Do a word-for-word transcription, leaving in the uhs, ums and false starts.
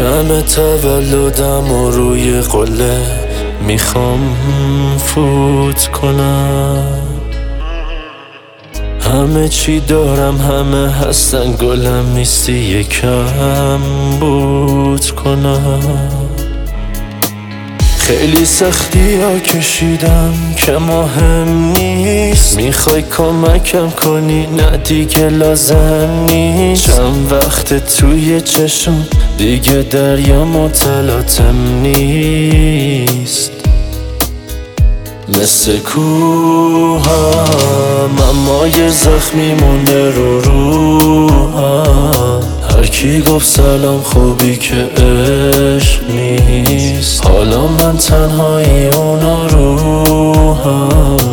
شمع تولدم و روی قله میخوام فوت کنم. همه چی دارم، همه هستن، گلم نیستی یکم بود کنم. خیلی سختی ها کشیدم که مهم نیست، میخوای کمکم کنی؟ نه دیگه لازم نیست. چند وقت توی چشم دیگه دریا متلاطم نیست. مثل کوهم اما یه زخمی مونده رو روحم. هر کی گفت سلام خوبی که عشق نیست، حالا من تنهایی اونا روحم.